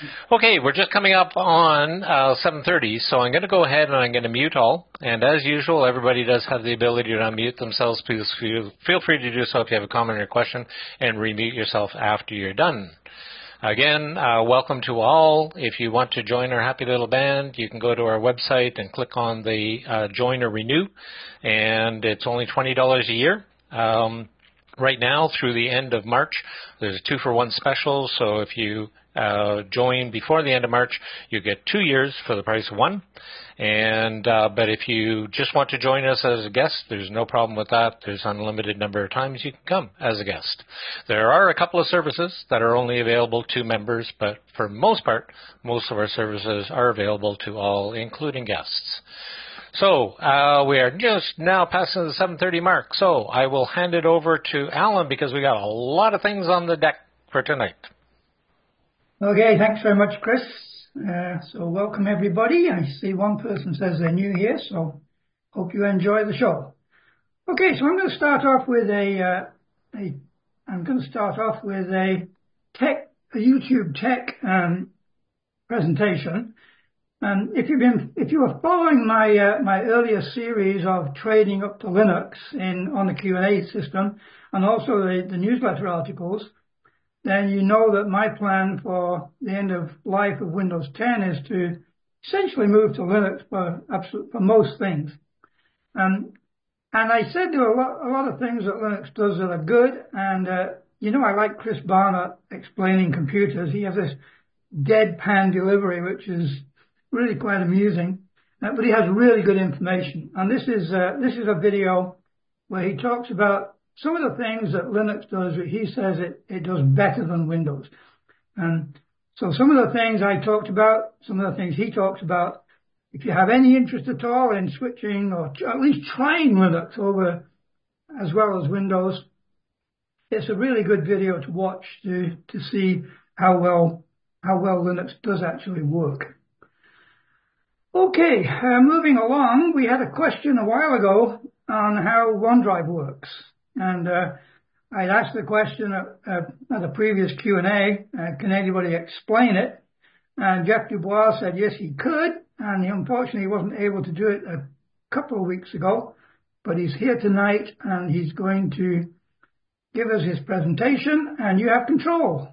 Okay, we're just coming up on 7:30, so I'm going to go ahead and I'm going to mute all. And as usual, everybody does have the ability to unmute themselves. Please feel free to do so if you have a comment or question, and remute yourself after you're done. Again, welcome to all. If you want to join our happy little band, you can go to our website and click on the Join or Renew, and it's only $20 a year. Right now, through the end of March, there's a 2-for-1 special, so if you join before the end of March, you get 2 years for the price of one. And but if you just want to join us as a guest, there's no problem with that. There's unlimited number of times you can come as a guest. There are a couple of services that are only available to members, but for the most part, most of our services are available to all, including guests. So we are just now passing the 7:30 mark. So I will hand it over to Alan because we got a lot of things on the deck for tonight. Okay, thanks very much, Chris. So welcome everybody. I see one person says they're new here, so hope you enjoy the show. Okay, so I'm going to start off with a YouTube tech presentation. If you were following my earlier series of trading up to Linux on the Q&A system and also the newsletter articles, then you know that my plan for the end of life of Windows 10 is to essentially move to Linux for most things. And I said there are a lot of things that Linux does that are good, and I like Chris Barnett explaining computers. He has this deadpan delivery, which is really quite amusing, but he has really good information. And this is a video where he talks about some of the things that Linux does that he says it does better than Windows. And so some of the things I talked about, some of the things he talked about, if you have any interest at all in switching or at least trying Linux over as well as Windows, it's a really good video to watch to see how well Linux does actually work. Okay, moving along, we had a question a while ago on how OneDrive works. And I'd asked the question at a previous Q&A, can anybody explain it? And Jeff Dubois said yes, he could, and he unfortunately wasn't able to do it a couple of weeks ago, but he's here tonight and he's going to give us his presentation, and you have control.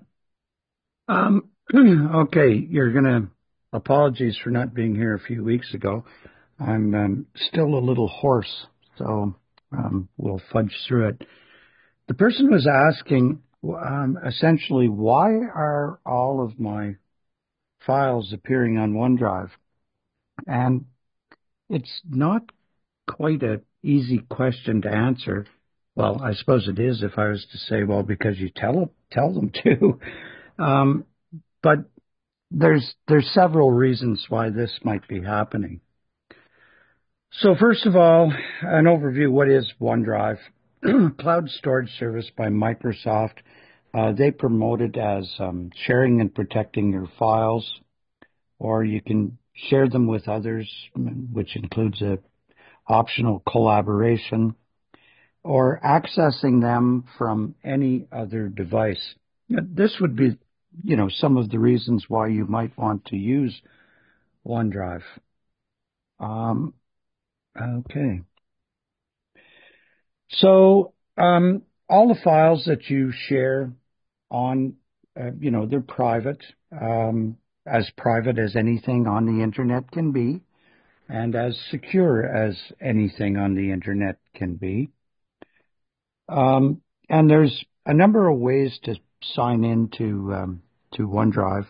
Okay, apologies for not being here a few weeks ago. I'm still a little hoarse, so we'll fudge through it. The person was asking, essentially, why are all of my files appearing on OneDrive? And it's not quite an easy question to answer. Well, I suppose it is if I was to say, well, because you tell them to. But there's several reasons why this might be happening. So first of all, an overview. What is OneDrive? Cloud storage service by Microsoft. They promote it as sharing and protecting your files, or you can share them with others, which includes a optional collaboration, or accessing them from any other device. This would be, some of the reasons why you might want to use OneDrive. Okay. So all the files that you share on, they're private, as private as anything on the internet can be, and as secure as anything on the internet can be. And there's a number of ways to sign into to OneDrive.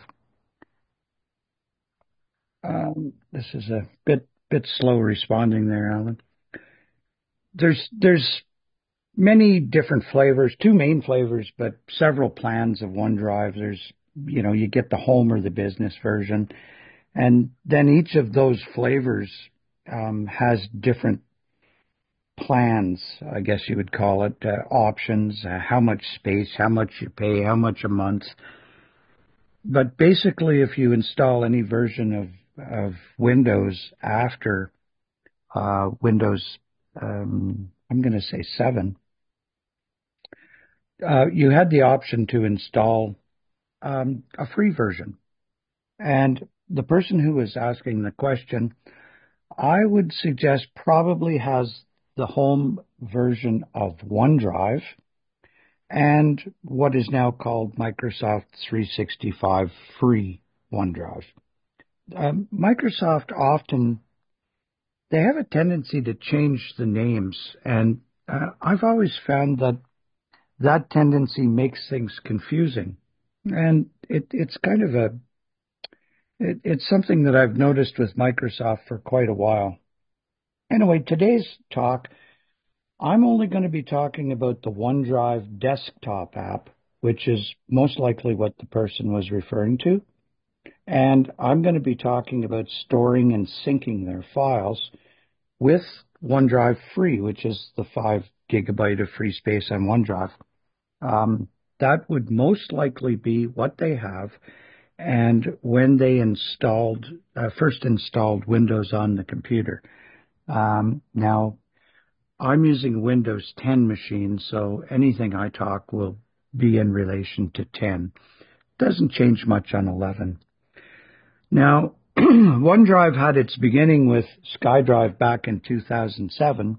This is a bit slow responding there, Alan. There's many different flavors, two main flavors, but several plans of OneDrive. There's, you get the home or the business version, and then each of those flavors has different plans, I guess you would call it, options, how much space, how much you pay, how much a month. But basically, if you install any version of Windows after Windows, I'm going to say 7, you had the option to install a free version. And the person who was asking the question, I would suggest probably has the home version of OneDrive and what is now called Microsoft 365 free OneDrive. Microsoft often, they have a tendency to change the names, and I've always found that tendency makes things confusing. And it's kind of it's something that I've noticed with Microsoft for quite a while. Anyway, today's talk, I'm only going to be talking about the OneDrive desktop app, which is most likely what the person was referring to. And I'm going to be talking about storing and syncing their files with OneDrive Free, which is the 5 gigabyte of free space on OneDrive. That would most likely be what they have, and when they first installed Windows on the computer. Now, I'm using a Windows 10 machine, so anything I talk will be in relation to 10. Doesn't change much on 11. Now, OneDrive had its beginning with SkyDrive back in 2007,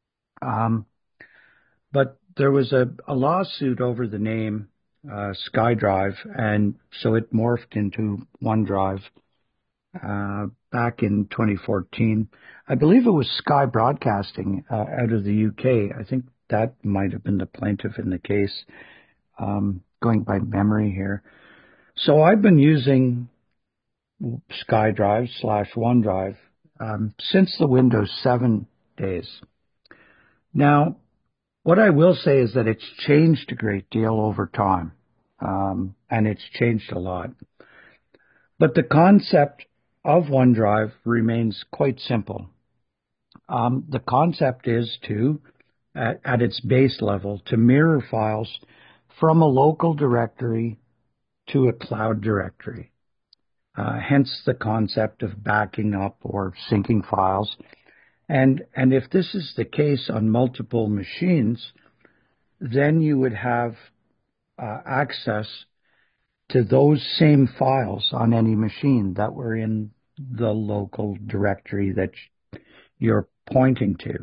but there was a lawsuit over the name SkyDrive, and so it morphed into OneDrive back in 2014. I believe it was Sky Broadcasting out of the UK. I think that might have been the plaintiff in the case, going by memory here. So I've been using SkyDrive / OneDrive since the Windows 7 days. Now, what I will say is that it's changed a great deal over time, and it's changed a lot. But the concept of OneDrive remains quite simple. The concept is to, at its base level, to mirror files from a local directory to a cloud directory. Hence the concept of backing up or syncing files. And if this is the case on multiple machines, then you would have access to those same files on any machine that were in the local directory that you're pointing to.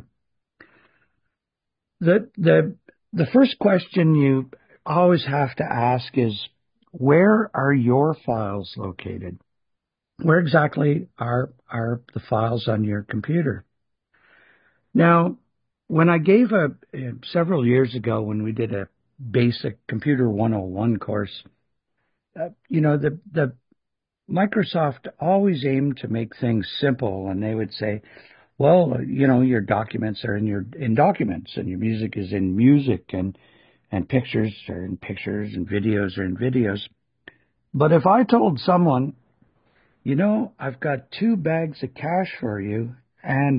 The first question you always have to ask is, where are your files located? Where exactly are the files on your computer? Now, when I gave several years ago when we did a basic Computer 101 course, the Microsoft always aimed to make things simple, and they would say, well, your documents are in documents, and your music is in music, and pictures are in pictures, and videos are in videos. But if I told someone, I've got 2 bags of cash for you, and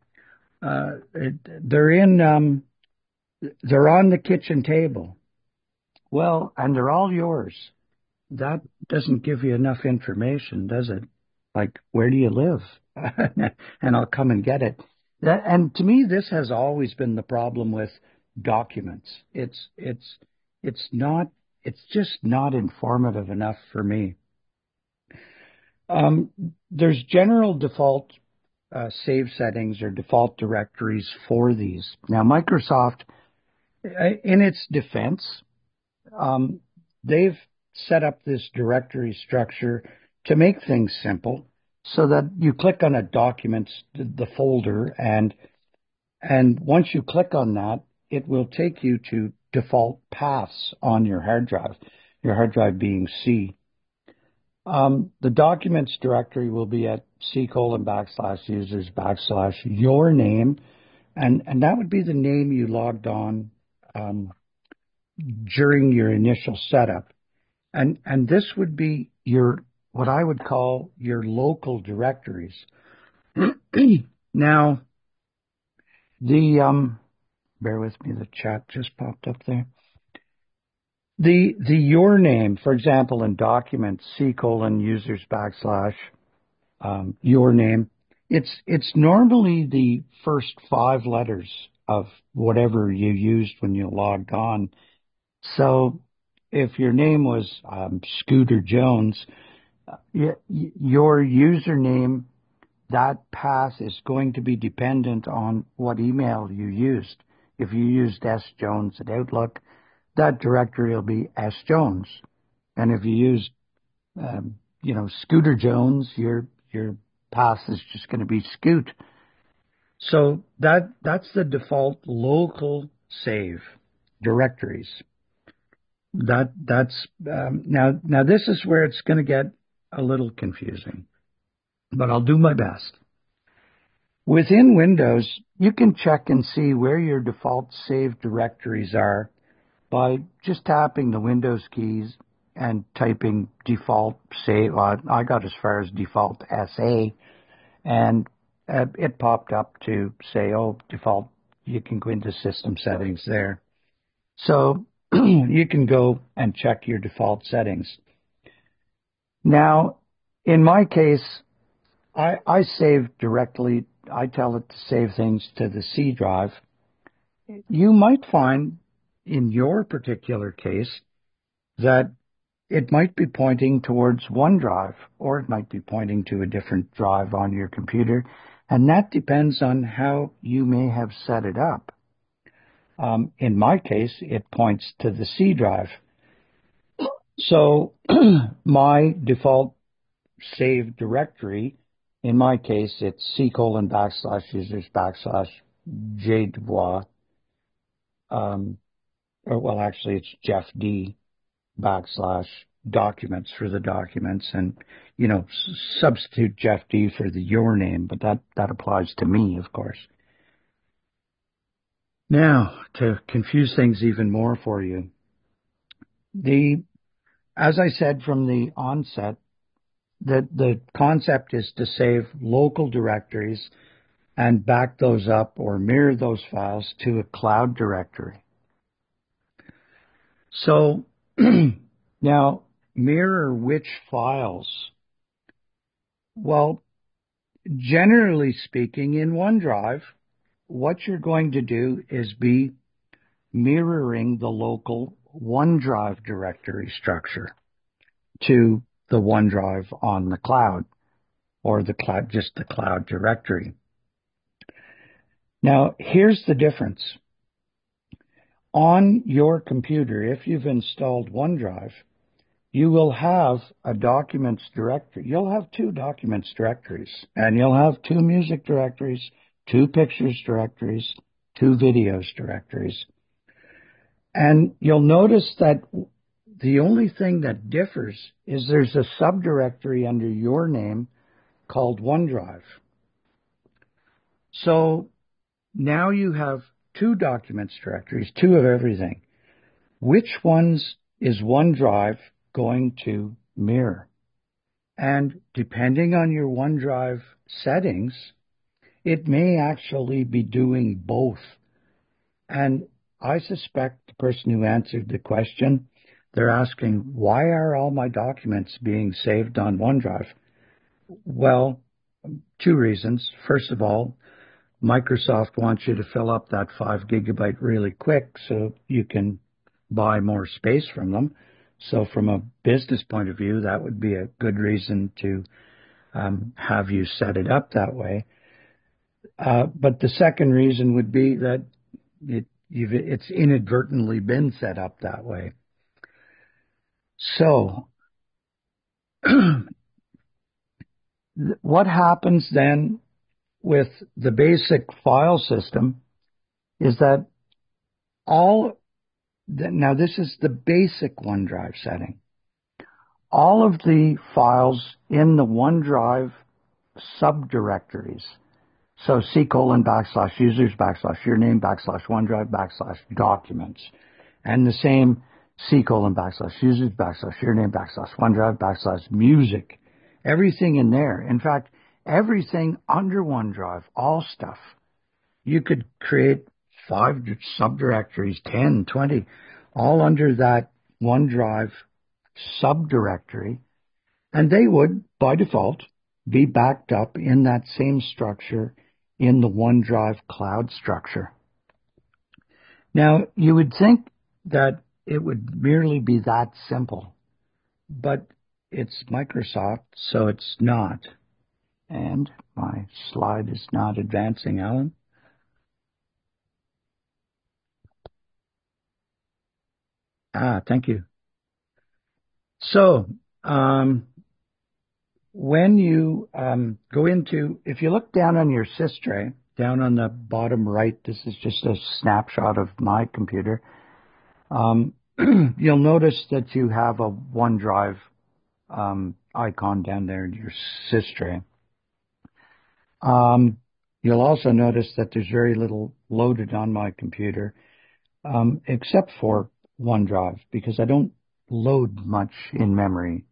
they're on the kitchen table. Well, and they're all yours. That doesn't give you enough information, does it? Like, where do you live? And I'll come and get it. And to me, this has always been the problem with documents. It's just not informative enough for me. There's general default save settings or default directories for these. Now, Microsoft, in its defense, they've set up this directory structure to make things simple so that you click on a document, the folder, and once you click on that, it will take you to default paths on your hard drive being C. The documents directory will be at C:\users/ your name, and that would be the name you logged on during your initial setup. And this would be what I would call your local directories. Now, bear with me, the chat just popped up there. The your name, for example, in documents, C:\users/ your name, it's normally the first 5 letters of whatever you used when you logged on. So if your name was Scooter Jones, your username, that path is going to be dependent on what email you used. If you used sjones at Outlook, that directory will be sjones. And if you used, Scooter Jones, your path is just going to be Scoot. So that's the default local save directories. That's now this is where it's going to get a little confusing, but I'll do my best. Within Windows, you can check and see where your default save directories are by just tapping the Windows keys and typing default save. I got as far as default SA, and it popped up to say, default. You can go into system settings there. So you can go and check your default settings. Now, in my case, I save directly. I tell it to save things to the C drive. You might find in your particular case that it might be pointing towards OneDrive, or it might be pointing to a different drive on your computer, and that depends on how you may have set it up. In my case, it points to the C drive. So my default save directory, in my case, it's c:\users\J Dubois, it's Jeff D /documents for the documents, and substitute Jeff D for your name, but that applies to me, of course. Now, to confuse things even more for you, as I said from the onset, that the concept is to save local directories and back those up or mirror those files to a cloud directory. So now, mirror which files? Well, generally speaking, in OneDrive, what you're going to do is be mirroring the local OneDrive directory structure to the OneDrive on the cloud, or the cloud, just the cloud directory. Now, here's the difference. On your computer, if you've installed OneDrive, you will have a documents directory. You'll have 2 documents directories, and you'll have 2 music directories, 2 pictures directories, 2 videos directories. And you'll notice that the only thing that differs is there's a subdirectory under your name called OneDrive. So now you have 2 documents directories, 2 of everything. Which ones is OneDrive going to mirror? And depending on your OneDrive settings, it may actually be doing both. And I suspect the person who answered the question, they're asking, why are all my documents being saved on OneDrive? Well, 2 reasons. First of all, Microsoft wants you to fill up that 5 gigabyte really quick so you can buy more space from them. So from a business point of view, that would be a good reason to have you set it up that way. But the second reason would be that it's inadvertently been set up that way. So what happens then with the basic file system is that now this is the basic OneDrive setting. All of the files in the OneDrive subdirectories, so c:\users\yourname\OneDrive\documents, and the same c:\users\yourname\OneDrive\music, everything in there. In fact, everything under OneDrive, all stuff. You could create 5 subdirectories, 10, 20, all under that OneDrive subdirectory, and they would, by default, be backed up in that same structure in the OneDrive cloud structure. Now, you would think that it would merely be that simple, but it's Microsoft, so it's not. And my slide is not advancing, Alan. Thank you. So, when you go into, if you look down on your sys tray, down on the bottom right, this is just a snapshot of my computer, you'll notice that you have a OneDrive icon down there in your sys tray. You'll also notice that there's very little loaded on my computer, except for OneDrive, because I don't load much in memory.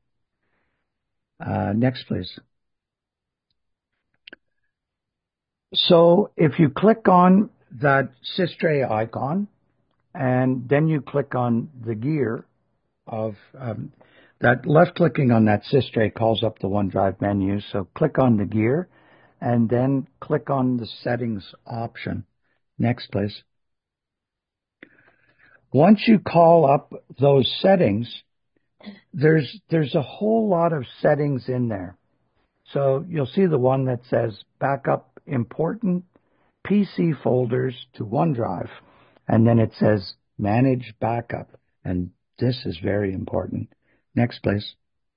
Next, please. So if you click on that sys tray icon, and then you click on the gear of that, left clicking on that sys tray calls up the OneDrive menu. So click on the gear and then click on the settings option. Next, please. Once you call up those settings, there's a whole lot of settings in there. So you'll see the one that says backup important PC folders to OneDrive, and then it says manage backup, and this is very important. Next, please.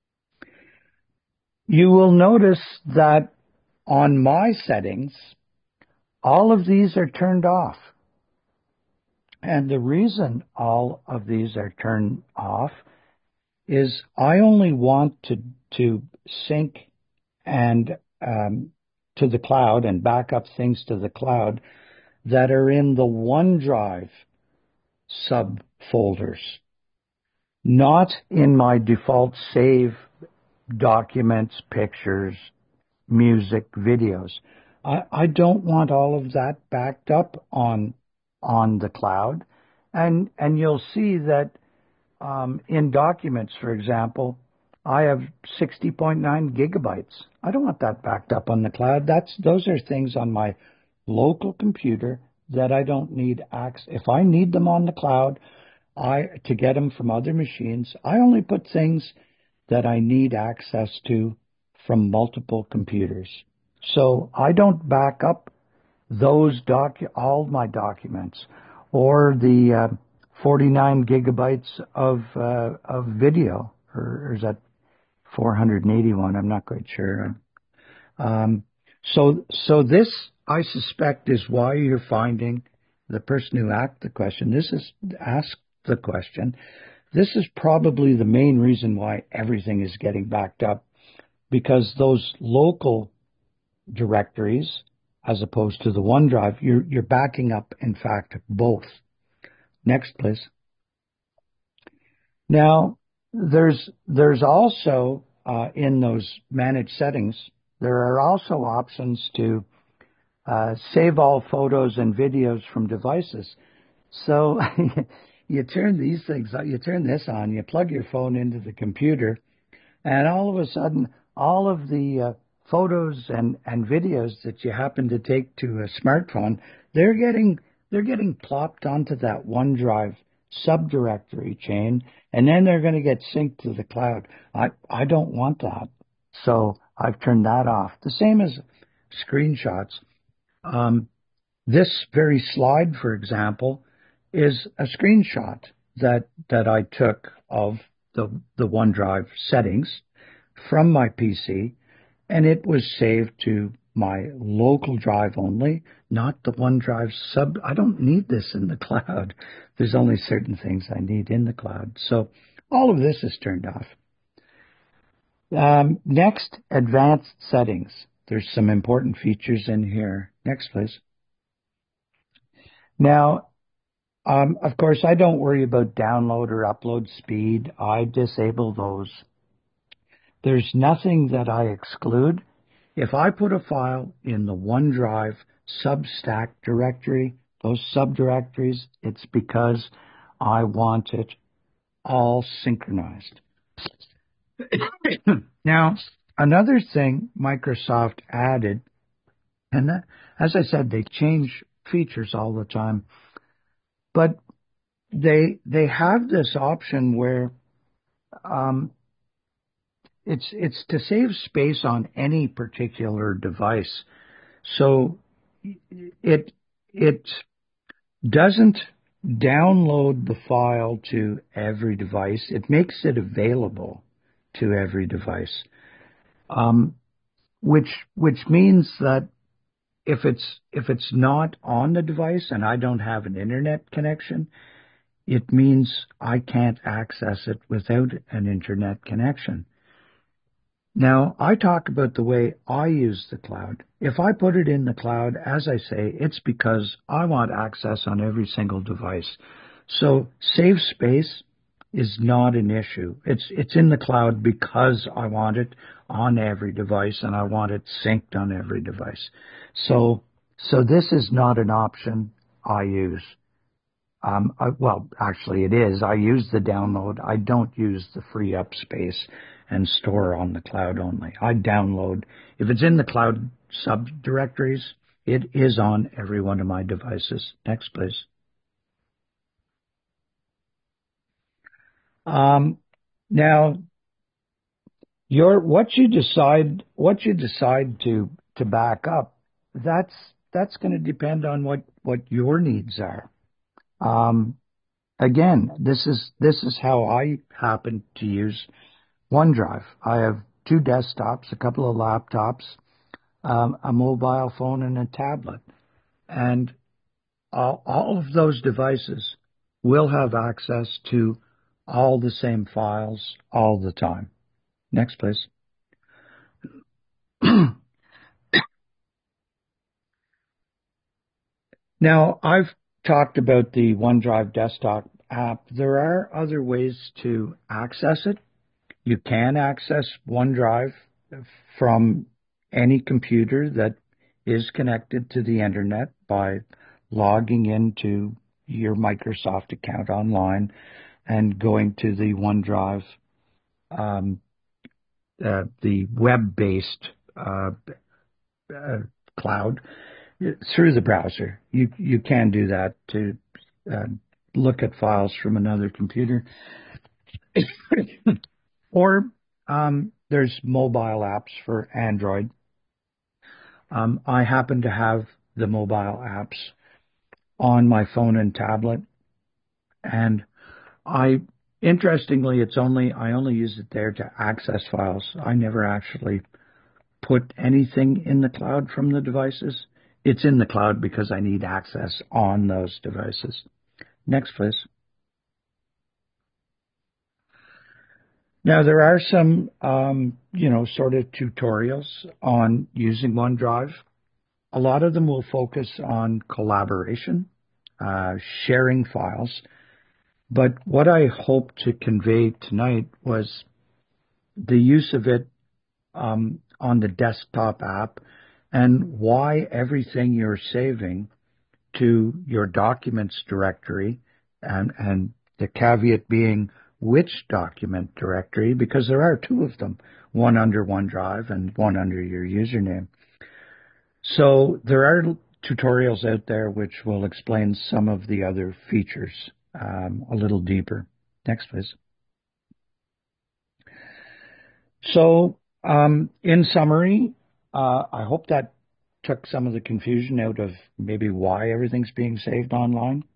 You will notice that on my settings, all of these are turned off. And the reason all of these are turned off is I only want to sync and to the cloud and back up things to the cloud that are in the OneDrive subfolders, not in my default save documents, pictures, music, videos. I don't want all of that backed up on the cloud. And you'll see that in documents, for example, I have 60.9 gigabytes. I don't want that backed up on the cloud. Those are things on my local computer that I don't need access. If I need them on the cloud, to get them from other machines, I only put things that I need access to from multiple computers. So I don't back up those all my documents or the 49 gigabytes of video, or is that 481? I'm not quite sure. So this, I suspect, is why you're finding the person who asked the question. This is probably the main reason why everything is getting backed up, because those local directories, as opposed to the OneDrive, you're backing up, in fact, both. Next, please. Now, there's also in those managed settings, there are also options to save all photos and videos from devices. So you turn these things, you turn this on, you plug your phone into the computer, and all of a sudden, all of the photos and videos that you happen to take to a smartphone, they're getting plopped onto that OneDrive subdirectory chain, and then they're going to get synced to the cloud. I don't want that, so I've turned that off. The same as screenshots. This very slide, for example, is a screenshot that I took of the OneDrive settings from my PC, and it was saved to my local drive only, not the OneDrive sub. I don't need this in the cloud. There's only certain things I need in the cloud. So all of this is turned off. Next, advanced settings. There's some important features in here. Next, please. Now, of course, I don't worry about download or upload speed. I disable those. There's nothing that I exclude. If I put a file in the OneDrive Substack directory, those subdirectories, it's because I want it all synchronized. Now, another thing Microsoft added, and that, as I said, they change features all the time, but they have this option where it's to save space on any particular device. So it doesn't download the file to every device. It makes it available to every device, which means that if it's not on the device and I don't have an internet connection, it means I can't access it without an internet connection. Now, I talk about the way I use the cloud. If I put it in the cloud, as I say, it's because I want access on every single device. So save space is not an issue. It's in the cloud because I want it on every device and I want it synced on every device. So this is not an option I use. Well, actually it is. I use the download. I don't use the free up space and store on the cloud only. I download. If it's in the cloud subdirectories, it is on every one of my devices. Next, please. Now, what you decide to back up, that's going to depend on what your needs are. Again, this is how I happen to use OneDrive. I have 2 desktops, a couple of laptops, a mobile phone, and a tablet. And all of those devices will have access to all the same files all the time. Next, please. Now, I've talked about the OneDrive desktop app. There are other ways to access it. You can access OneDrive from any computer that is connected to the internet by logging into your Microsoft account online and going to the OneDrive, the web-based cloud through the browser. You can do that to look at files from another computer. Or there's mobile apps for Android. I happen to have the mobile apps on my phone and tablet, and interestingly, I only use it there to access files. I never actually put anything in the cloud from the devices. It's in the cloud because I need access on those devices. Next, please. Now, there are some, sort of tutorials on using OneDrive. A lot of them will focus on collaboration, sharing files. But what I hope to convey tonight was the use of it on the desktop app and why everything you're saving to your documents directory, and the caveat being which document directory, because there are 2 of them, one under OneDrive and one under your username. So there are tutorials out there which will explain some of the other features a little deeper. Next, please. So in summary, I hope that took some of the confusion out of maybe why everything's being saved online.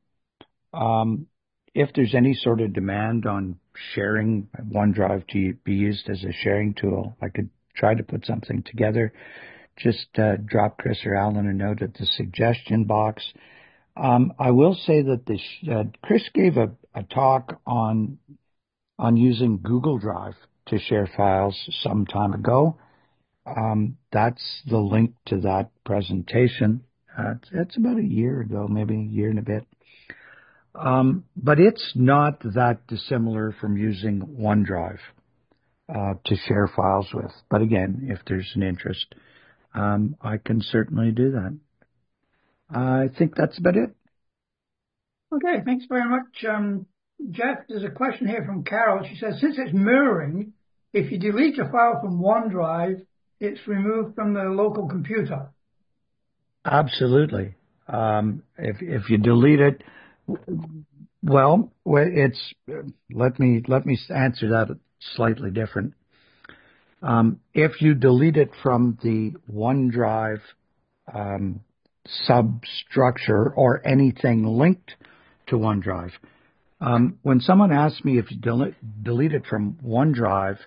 If there's any sort of demand on sharing OneDrive to be used as a sharing tool, I could try to put something together. Just drop Chris or Alan a note at the suggestion box. I will say that Chris gave a talk on using Google Drive to share files some time ago. That's the link to that presentation. It's about a year ago, maybe a year and a bit. But it's not that dissimilar from using OneDrive to share files with. But again, if there's an interest, I can certainly do that. I think that's about it. Okay, thanks very much. Jeff, there's a question here from Carol. She says, since it's mirroring, if you delete a file from OneDrive, it's removed from the local computer. Absolutely. If you delete it, let me answer that slightly different. If you delete it from the OneDrive substructure or anything linked to OneDrive, when someone asks me if you delete it from OneDrive,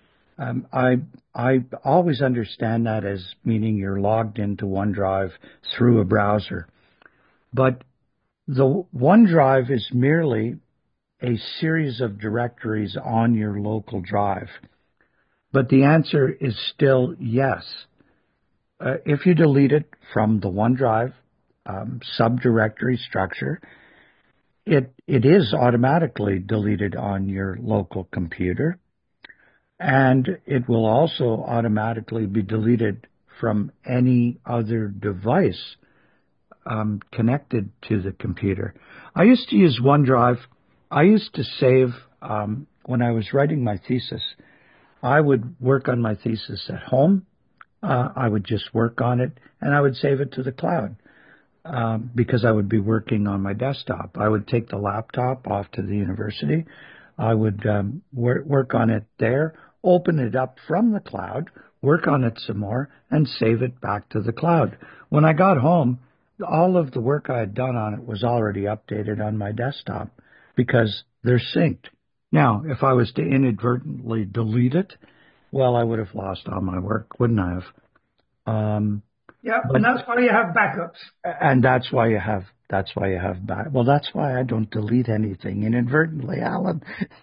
I always understand that as meaning you're logged into OneDrive through a browser. But the OneDrive is merely a series of directories on your local drive. But the answer is still yes. If you delete it from the OneDrive subdirectory structure, it is automatically deleted on your local computer, and it will also automatically be deleted from any other device connected to the computer. I used to use OneDrive. I used to save, when I was writing my thesis, I would work on my thesis at home. I would just work on it, and I would save it to the cloud because I would be working on my desktop. I would take the laptop off to the university. I would work on it there, open it up from the cloud, work on it some more, and save it back to the cloud. When I got home, all of the work I had done on it was already updated on my desktop because they're synced. Now, if I was to inadvertently delete it, well, I would have lost all my work, wouldn't I have? Yeah, and that's why you have backups. And that's why you have back. Well, that's why I don't delete anything inadvertently, Alan.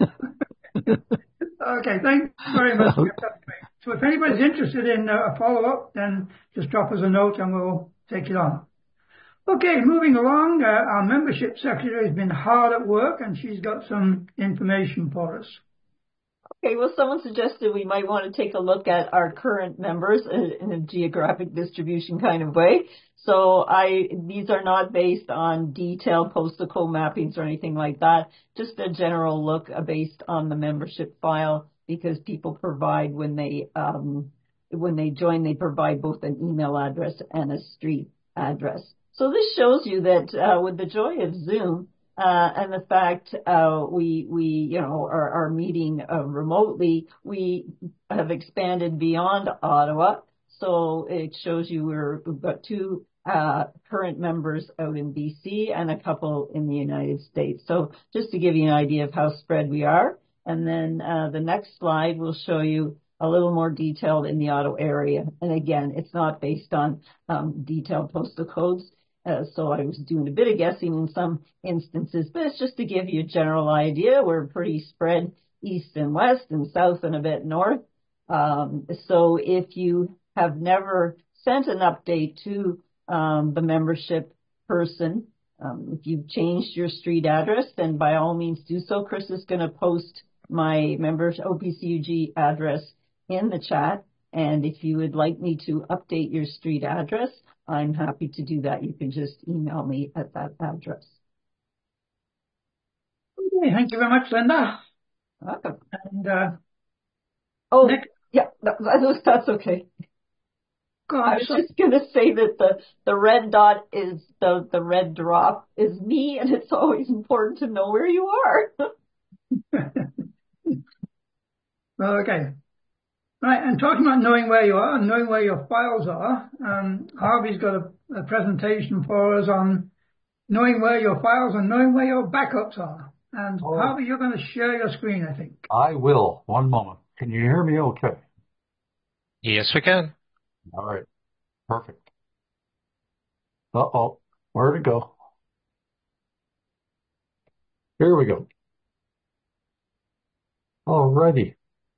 Okay, thanks very much. So if anybody's interested in a follow-up, then just drop us a note and we'll take it on. Okay, moving along, our membership secretary has been hard at work and she's got some information for us. Okay, well, someone suggested we might want to take a look at our current members in a geographic distribution kind of way. So these are not based on detailed postal code mappings or anything like that, just a general look based on the membership file, because people provide when they join, they provide both an email address and a street address. So this shows you that with the joy of Zoom, and the fact we are meeting remotely, we have expanded beyond Ottawa. So it shows you we've got 2 current members out in BC and a couple in the United States. So just to give you an idea of how spread we are. And then the next slide will show you a little more detailed in the Ottawa area. And again, it's not based on detailed postal codes. So I was doing a bit of guessing in some instances, but it's just to give you a general idea. We're pretty spread east and west and south and a bit north. So if you have never sent an update to the membership person, if you've changed your street address, then by all means do so. Chris is going to post my members OPCUG address in the chat. And if you would like me to update your street address, I'm happy to do that. You can just email me at that address. Okay, thank you very much, Linda. Welcome. And Nick? Yeah, that's okay. I was just going to say that the red dot is the red drop is me, and it's always important to know where you are. Okay. Right, and talking about knowing where you are and knowing where your files are, Harvey's got a presentation for us on knowing where your files and knowing where your backups are. And Harvey, you're going to share your screen, I think. I will. One moment. Can you hear me okay? Yes, we can. All right. Perfect. Uh-oh. Where'd it go? Here we go. All righty.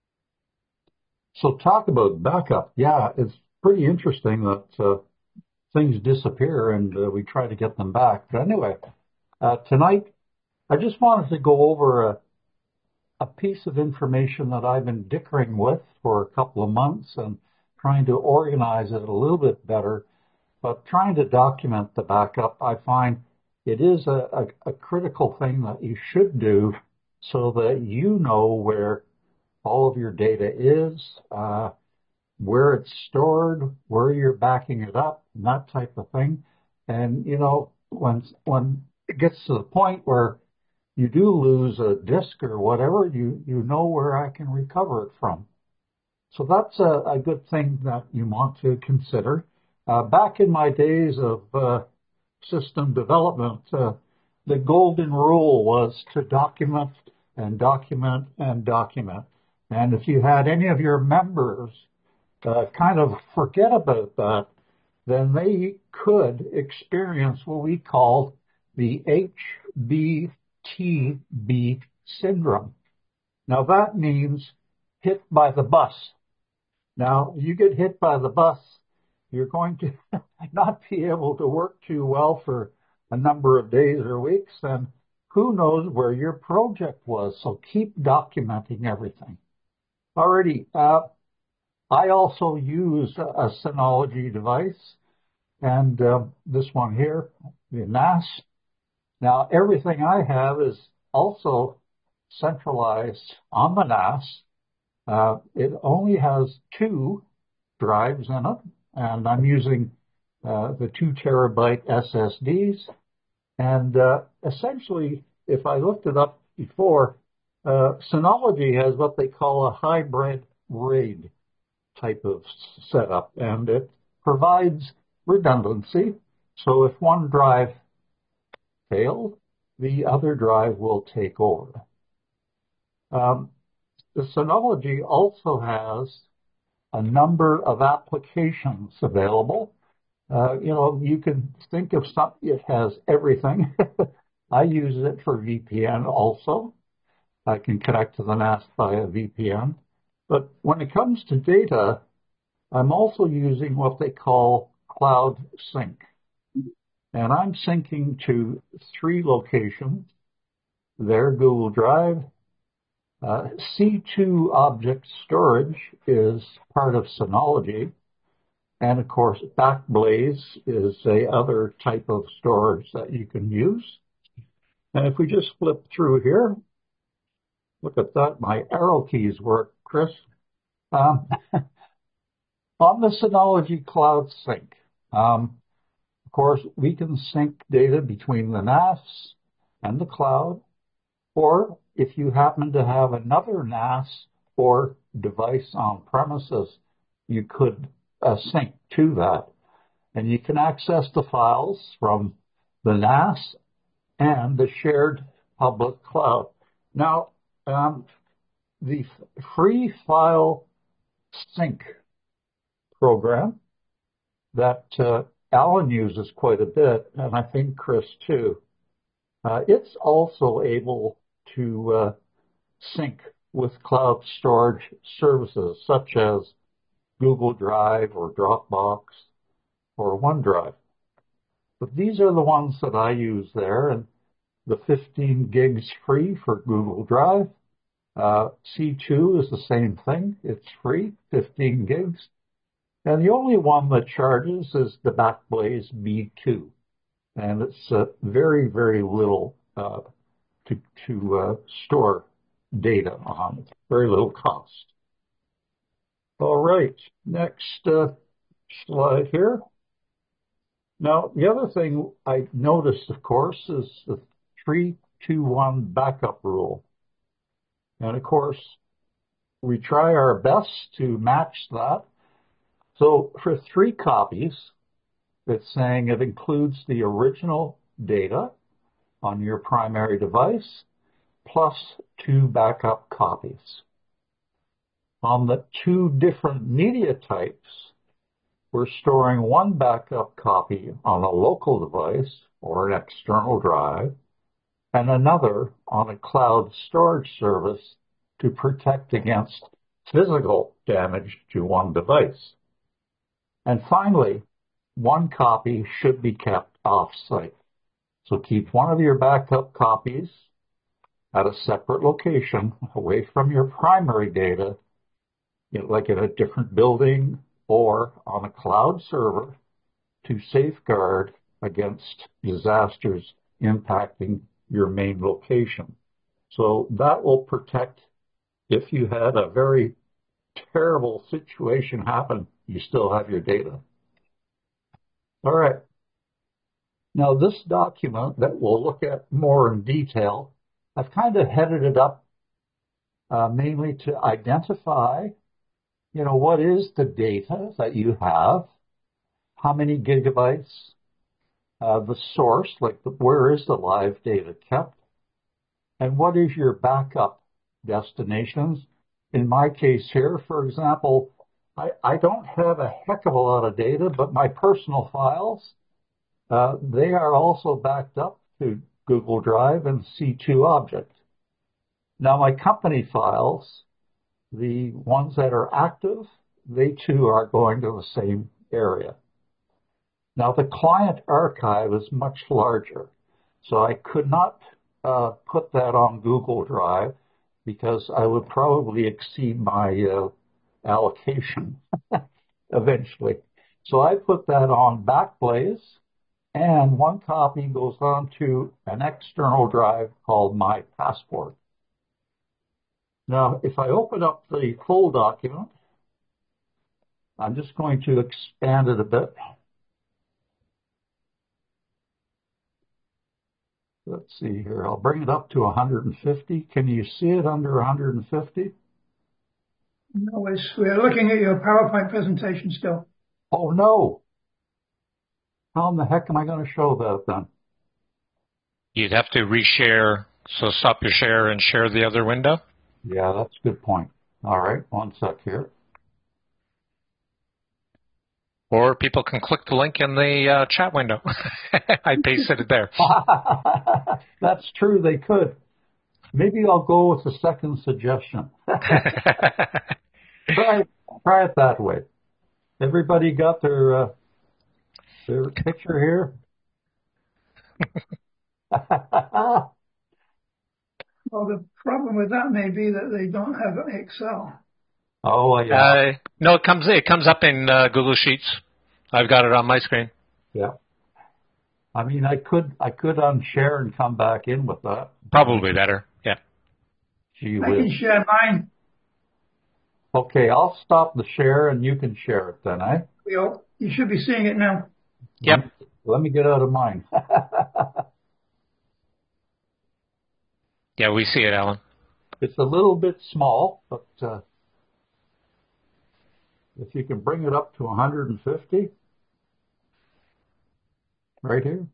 So talk about backup. Yeah, it's pretty interesting that things disappear and we try to get them back. But anyway, tonight I just wanted to go over a piece of information that I've been dickering with for a couple of months and trying to organize it a little bit better. But trying to document the backup, I find it is a critical thing that you should do so that you know where all of your data is, where it's stored, where you're backing it up, and that type of thing. And, you know, when it gets to the point where you do lose a disk or whatever, you know where I can recover it from. So that's a good thing that you want to consider. Back in my days of system development, the golden rule was to document and document and document. And if you had any of your members kind of forget about that, then they could experience what we call the HBTB syndrome. Now that means hit by the bus. Now, you get hit by the bus, you're going to not be able to work too well for a number of days or weeks, and who knows where your project was. So keep documenting everything. Alrighty, I also use a Synology device, and this one here, the NAS. Now, everything I have is also centralized on the NAS. It only has 2 drives in it, and I'm using the 2 terabyte SSDs. And essentially, if I looked it up before, Synology has what they call a hybrid RAID type of setup, and it provides redundancy. So if one drive failed, the other drive will take over. The Synology also has a number of applications available. You can think of something, it has everything. I use it for VPN also. I can connect to the NAS via VPN. But when it comes to data, I'm also using what they call Cloud Sync. And I'm syncing to 3 locations. There, Google Drive. C2 Object Storage is part of Synology. And of course, Backblaze is a other type of storage that you can use. And if we just flip through here, look at that, my arrow keys work, Chris. On the Synology Cloud Sync, of course, we can sync data between the NAS and the cloud, or if you happen to have another NAS or device on premises, you could sync to that. And you can access the files from the NAS and the shared public cloud. Now, the free file sync program that Alan uses quite a bit, and I think Chris too, it's also able to sync with cloud storage services such as Google Drive or Dropbox or OneDrive. But these are the ones that I use there, and the 15 gigs free for Google Drive. C2 is the same thing. It's free, 15 gigs. And the only one that charges is the Backblaze B2. And it's very, very little to store data on. Very little cost. All right, next slide here. Now, the other thing I noticed, of course, is the 3-2-1 backup rule. And of course, we try our best to match that. So for 3 copies, it's saying it includes the original data on your primary device plus 2 backup copies. On the 2 different media types, we're storing 1 backup copy on a local device or an external drive, and another on a cloud storage service to protect against physical damage to one device. And finally, 1 copy should be kept off-site. So keep one of your backup copies at a separate location away from your primary data, like in a different building or on a cloud server, to safeguard against disasters impacting your main location. So that will protect if you had a very terrible situation happen, you still have your data. All right. Now this document that we'll look at more in detail, I've kind of headed it up mainly to identify what is the data that you have? How many gigabytes? The source, where is the live data kept? And what is your backup destinations? In my case here, for example, I don't have a heck of a lot of data, but my personal files, they are also backed up to Google Drive and C2 Object. Now, my company files, the ones that are active, they too are going to the same area. Now, the client archive is much larger, so I could not put that on Google Drive because I would probably exceed my allocation eventually. So I put that on Backblaze, and one copy goes on to an external drive called My Passport. Now, if I open up the full document, I'm just going to expand it a bit. Let's see here. I'll bring it up to 150. Can you see it under 150? No, we're looking at your PowerPoint presentation still. Oh, no. How in the heck am I going to show that then? You'd have to reshare, so stop your share and share the other window. Yeah, that's a good point. All right, one sec here. Or people can click the link in the chat window. I pasted it there. That's true, they could. Maybe I'll go with the second suggestion. Try it that way. Everybody got their picture here? Well, the problem with that may be that they don't have Excel. Oh, yeah. No, it comes up in Google Sheets. I've got it on my screen. Yeah. I mean, I could unshare and come back in with that. Probably better. Yeah. Gee I whiz. can share mine. Okay, I'll stop the share and you can share it then, eh? You should be seeing it now. Yep. Let me get out of mine. Yeah, we see it, Alan. It's a little bit small, but if you can bring it up to 150, right here.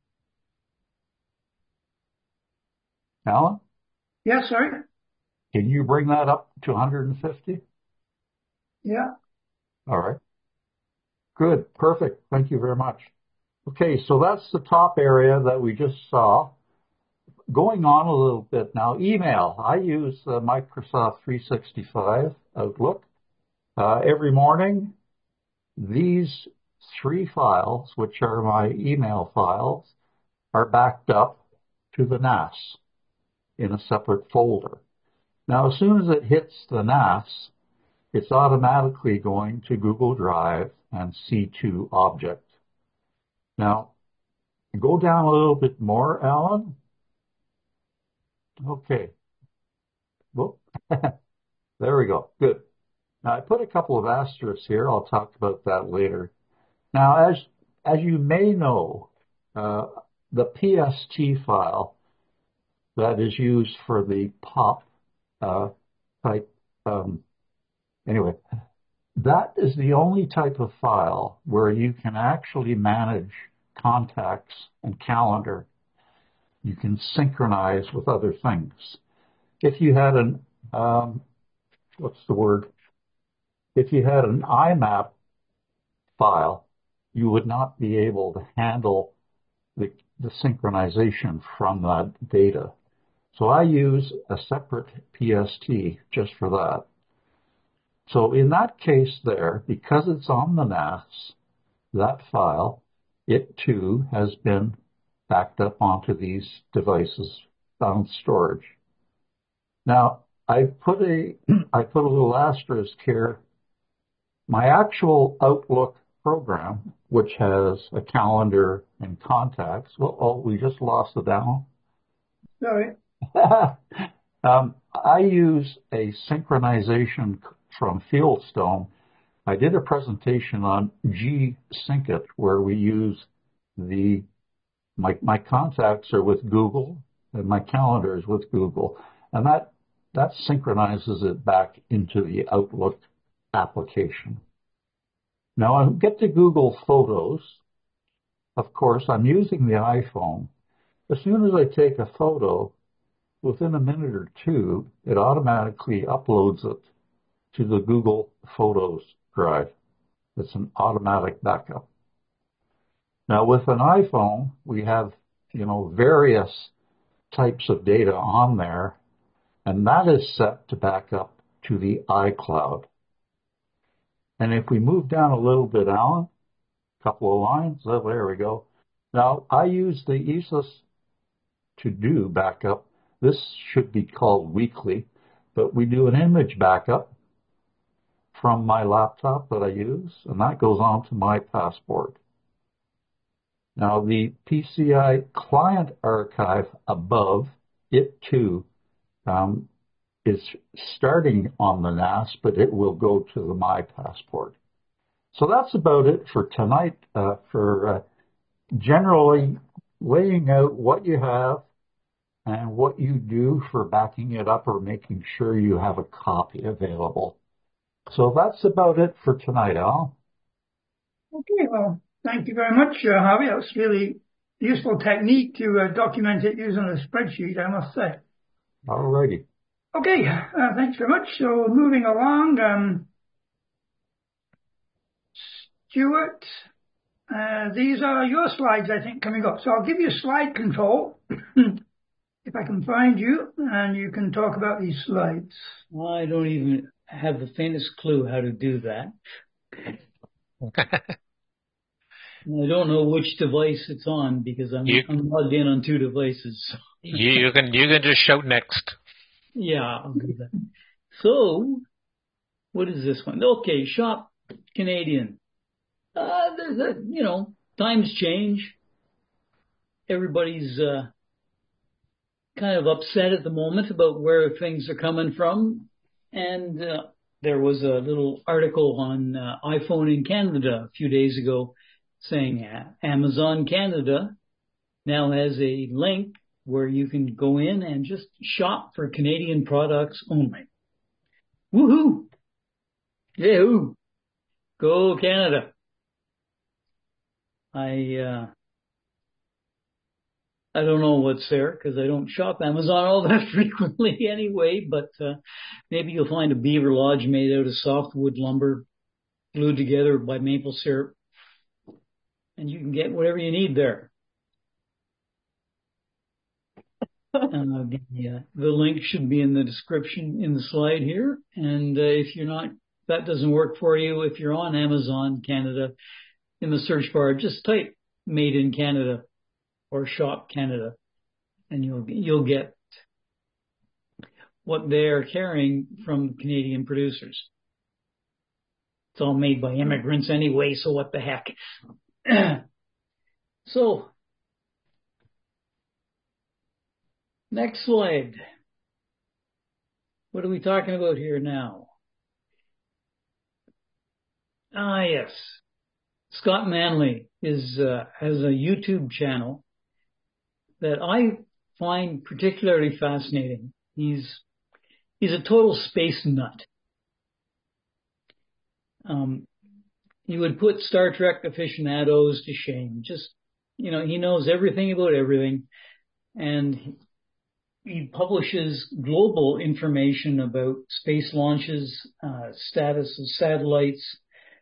Alan? Yes, sorry? Can you bring that up to 150? Yeah. All right. Good. Perfect. Thank you very much. Okay, so that's the top area that we just saw. Going on a little bit now, email. I use Microsoft 365 Outlook. Every morning, these 3 files, which are my email files, are backed up to the NAS in a separate folder. Now, as soon as it hits the NAS, it's automatically going to Google Drive and C2 Object. Now, go down a little bit more, Alan. Okay. Whoop. There we go. Good. Now, I put a couple of asterisks here. I'll talk about that later. Now, as you may know, the PST file that is used for the POP type, anyway, that is the only type of file where you can actually manage contacts and calendar. You can synchronize with other things. If you had If you had an IMAP file, you would not be able to handle the synchronization from that data. So I use a separate PST just for that. So in that case there, because it's on the NAS, that file, it too has been backed up onto these devices on storage. Now, I put a little asterisk here. My actual Outlook program, which has a calendar and contacts, we just lost it down. Sorry. I use a synchronization from Fieldstone. I did a presentation on G-Sync-It where we use my contacts are with Google and my calendar is with Google, and that synchronizes it back into the Outlook application. Now I get to Google Photos. Of course, I'm using the iPhone. As soon as I take a photo, within a minute or two, it automatically uploads it to the Google Photos drive. It's an automatic backup. Now with an iPhone, we have, various types of data on there, and that is set to back up to the iCloud. And if we move down a little bit, Alan, a couple of lines, oh, there we go. Now I use the ESUS to do backup. This should be called weekly, but we do an image backup from my laptop that I use, and that goes on to my Passport. Now the PCI client archive above it too is starting on the NAS, but it will go to the My Passport. So that's about it for tonight, for generally laying out what you have and what you do for backing it up or making sure you have a copy available. So that's about it for tonight, Al. Okay, well, thank you very much, Harvey. That was really useful technique to document it using a spreadsheet, I must say. All righty. Okay, thanks very much. So moving along, Stuart, these are your slides, I think, coming up. So I'll give you slide control, if I can find you, and you can talk about these slides. I don't even have the faintest clue how to do that. I don't know which device it's on because I'm logged in on two devices. you can just shout next. Yeah, I'll do that. So, what is this one? Okay, Shop Canadian. Times change. Everybody's kind of upset at the moment about where things are coming from. And there was a little article on iPhone in Canada a few days ago saying Amazon Canada now has a link where you can go in and just shop for Canadian products only. Woohoo! Yahoo! Go Canada! I don't know what's there because I don't shop Amazon all that frequently anyway, but maybe you'll find a beaver lodge made out of softwood lumber glued together by maple syrup, and you can get whatever you need there. The link should be in the description in the slide here. And if that doesn't work for you, if you're on Amazon Canada, in the search bar, just type Made in Canada or Shop Canada, and you'll get what they're carrying from Canadian producers. It's all made by immigrants anyway, so what the heck. So, next slide. What are we talking about here now? Yes. Scott Manley has a YouTube channel that I find particularly fascinating. He's a total space nut. You would put Star Trek aficionados to shame. Just, he knows everything about everything, and he publishes global information about space launches, status of satellites,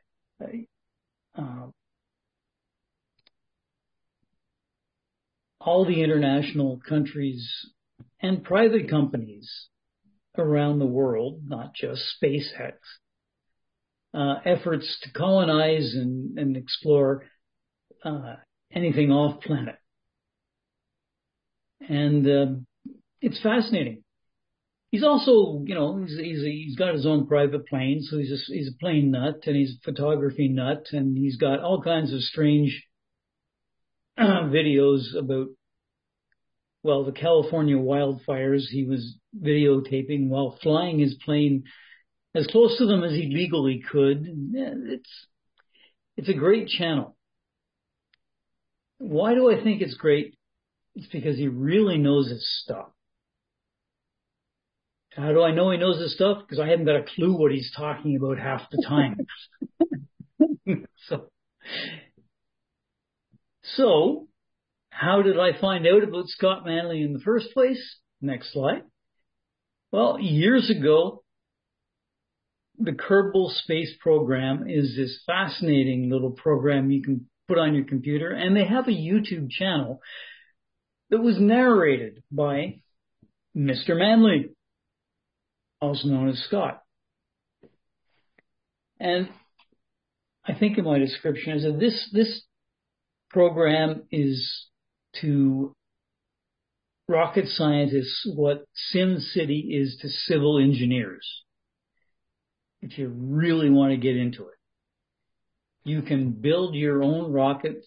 all the international countries and private companies around the world, not just SpaceX, efforts to colonize and explore anything off planet. And it's fascinating. He's also, he's got his own private plane, so he's a plane nut, and he's a photography nut, and he's got all kinds of strange videos about, the California wildfires he was videotaping while flying his plane as close to them as he legally could. It's a great channel. Why do I think it's great? It's because he really knows his stuff. How do I know he knows his stuff? Because I haven't got a clue what he's talking about half the time. So, how did I find out about Scott Manley in the first place? Next slide. Well, years ago, the Kerbal Space Program is this fascinating little program you can put on your computer, and they have a YouTube channel that was narrated by Mr. Manley, also known as Scott. And I think in my description I said this program is to rocket scientists what SimCity is to civil engineers. If you really want to get into it, you can build your own rocket.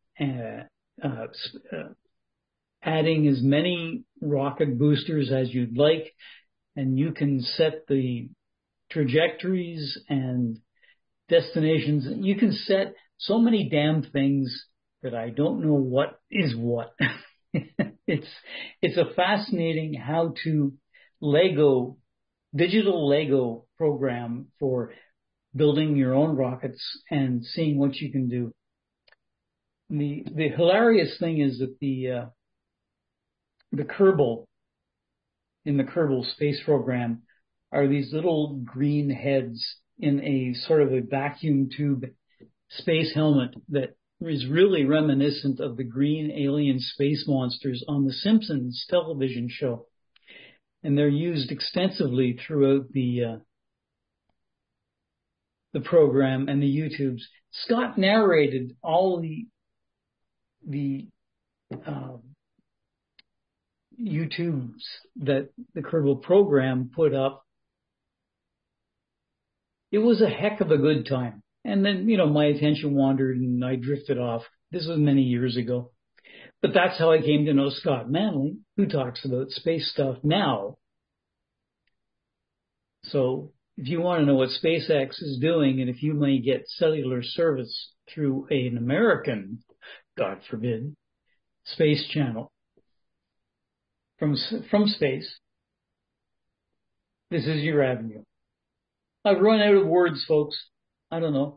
Adding as many rocket boosters as you'd like, and you can set the trajectories and destinations. You can set so many damn things that I don't know what is what. It's a fascinating how to digital Lego program for building your own rockets and seeing what you can do. The hilarious thing is that the Kerbal, in the Kerbal Space Program, are these little green heads in a sort of a vacuum tube space helmet that is really reminiscent of the green alien space monsters on the Simpsons television show. And they're used extensively throughout the program and the YouTubes. Scott narrated all the YouTubes that the Kerbal program put up. It was a heck of a good time. And then, my attention wandered and I drifted off. This was many years ago. But that's how I came to know Scott Manley, who talks about space stuff now. So if you want to know what SpaceX is doing and if you may get cellular service through an American, God forbid, space channel from space, this is your avenue. I've run out of words, folks. I don't know.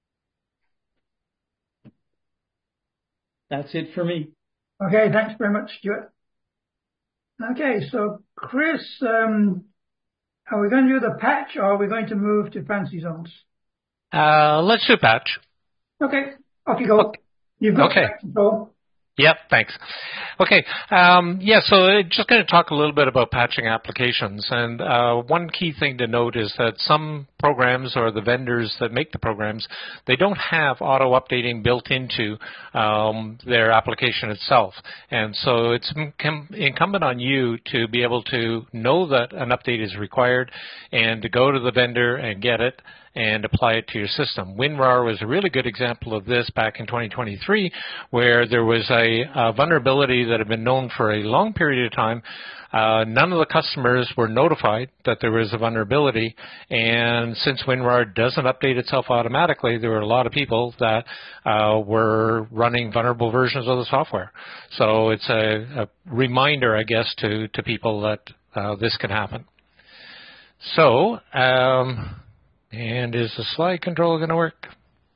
That's it for me. Okay, thanks very much, Stuart. Okay, so Chris, are we going to do the patch or are we going to move to fancy zones? Let's do patch. Okay, off you go. Okay. You've got Okay. control. Yep, thanks. Okay, so just going to talk a little bit about patching applications. And one key thing to note is that some programs or the vendors that make the programs, they don't have auto-updating built into their application itself. And so it's incumbent on you to be able to know that an update is required and to go to the vendor and get it and apply it to your system. WinRAR was a really good example of this back in 2023, where there was a vulnerability that had been known for a long period of time. None of the customers were notified that there was a vulnerability, and since WinRAR doesn't update itself automatically, there were a lot of people that were running vulnerable versions of the software. So it's a reminder, I guess, to people that this can happen. So, and is the slide control going to work?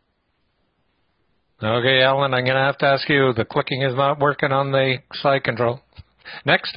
Okay, Alan, I'm going to have to ask you. The clicking is not working on the slide control. Next.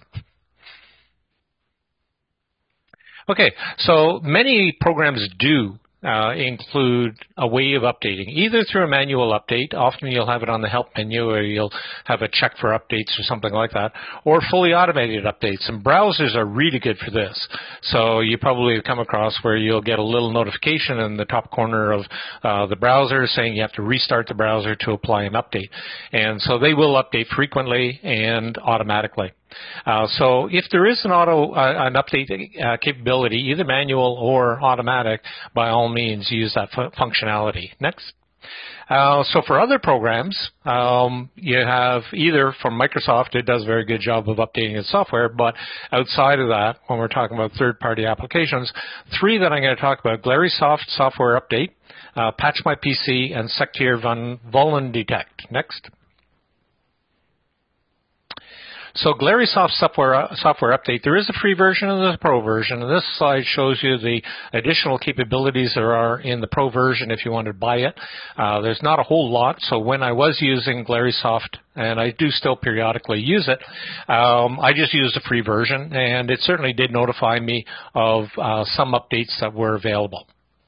Okay, so many programs do include a way of updating, either through a manual update. Often you'll have it on the help menu, or you'll have a check for updates or something like that, or fully automated updates. And browsers are really good for this. So you probably have come across where you'll get a little notification in the top corner of the browser saying you have to restart the browser to apply an update. And so they will update frequently and automatically. So if there is an update capability, either manual or automatic, by all means use that functionality. Next. So for other programs, you have either from Microsoft, it does a very good job of updating its software, but outside of that, when we're talking about third-party applications, three that I'm going to talk about: Glarisoft Software Update, Patch My PC, and Secure Vuln Detect. Next. So GlarySoft software update, there is a free version and there's a pro version, and this slide shows you the additional capabilities there are in the pro version if you want to buy it. There's not a whole lot, so when I was using GlarySoft, and I do still periodically use it, I just used the free version, and it certainly did notify me of some updates that were available.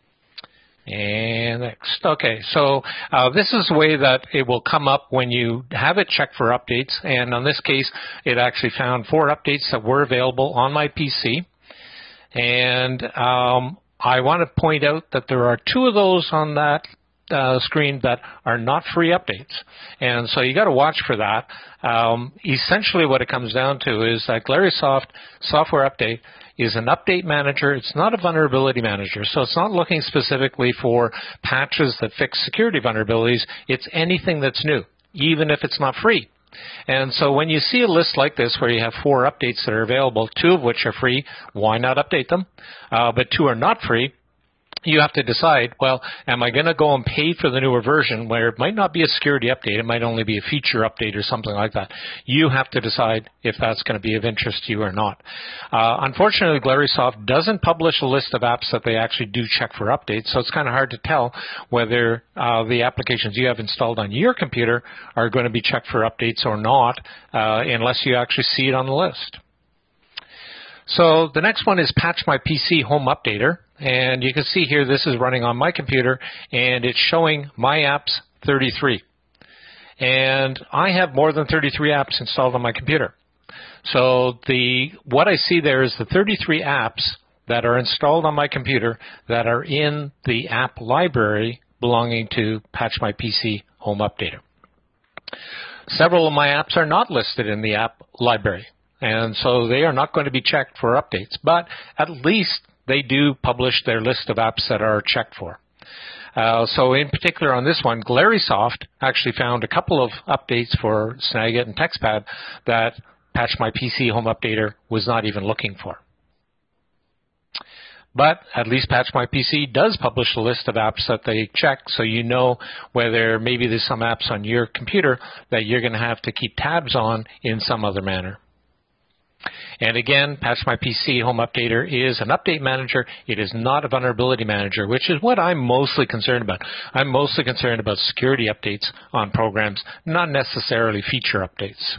And next. Okay, so this is the way that it will come up when you have it checked for updates. And on this case, it actually found 4 updates that were available on my PC. And I want to point out that there are 2 of those on that screen that are not free updates. And so you got to watch for that. Essentially what it comes down to is that GlarySoft software update is an update manager. It's not a vulnerability manager. So it's not looking specifically for patches that fix security vulnerabilities. It's anything that's new, even if it's not free. And so when you see a list like this where you have 4 updates that are available, 2 of which are free, why not update them? But 2 are not free. You have to decide, well, am I going to go and pay for the newer version where it might not be a security update, it might only be a feature update or something like that. You have to decide if that's going to be of interest to you or not. Unfortunately, GlarySoft doesn't publish a list of apps that they actually do check for updates, so it's kind of hard to tell whether the applications you have installed on your computer are going to be checked for updates or not, unless you actually see it on the list. So the next one is Patch My PC Home Updater. And you can see here this is running on my computer, and it's showing my apps 33. And I have more than 33 apps installed on my computer. So what I see there is the 33 apps that are installed on my computer that are in the app library belonging to Patch My PC Home Updater. Several of my apps are not listed in the app library, and so they are not going to be checked for updates, but at least they do publish their list of apps that are checked for. So in particular on this one, GlarySoft actually found a couple of updates for Snagit and TextPad that Patch My PC Home Updater was not even looking for. But at least Patch My PC does publish a list of apps that they check, so you know whether maybe there's some apps on your computer that you're going to have to keep tabs on in some other manner. And again, Patch My PC Home Updater is an update manager. It is not a vulnerability manager, which is what I'm mostly concerned about. I'm mostly concerned about security updates on programs, not necessarily feature updates.